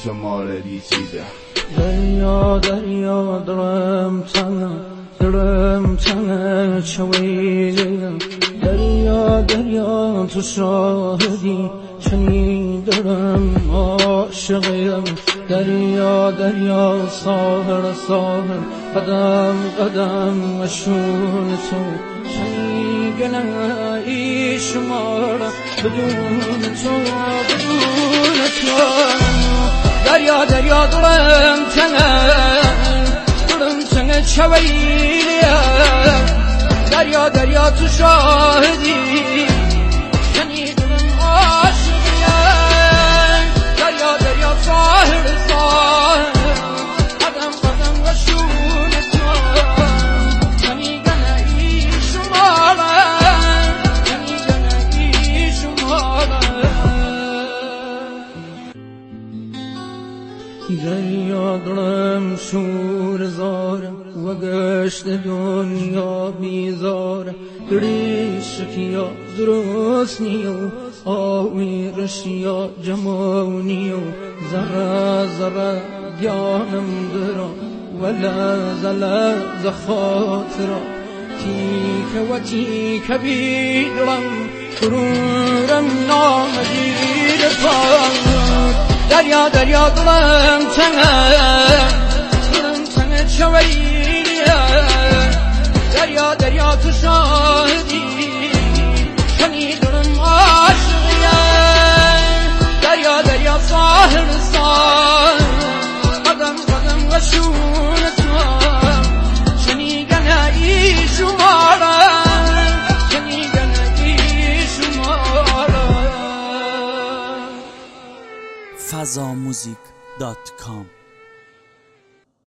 شماره دیچیده. دریا دریا درم تنه چویده، دریا دریا تو شاهدی شنیدم عاشقیم. دریا دریا ساحر قدم قدم مشون تو شنیدنی شمار بدون تو دریا دریا درم تنه چویده، دریا دریا تو شاهدی شنیدم عاشقیم. دریا دریا ساحر قدم قدم مشون تو شنیدنی شمار دریا دلم شور زارم و گشت دنیا بیزارم. گریشکیا درست نیو آوی رشیا جمونیو زرا زرا دیانم درا ولا زلا زخاطرا تیک و تیک بیدرم قرورم نامدید پاک. دریا دریا دلم تنه چویده، دریا دریا تو شاهدی شنیدم عاشقیم. دریا دریا ساحر قدم قدم مشون تو شنیدنی شمار fazamuzik.com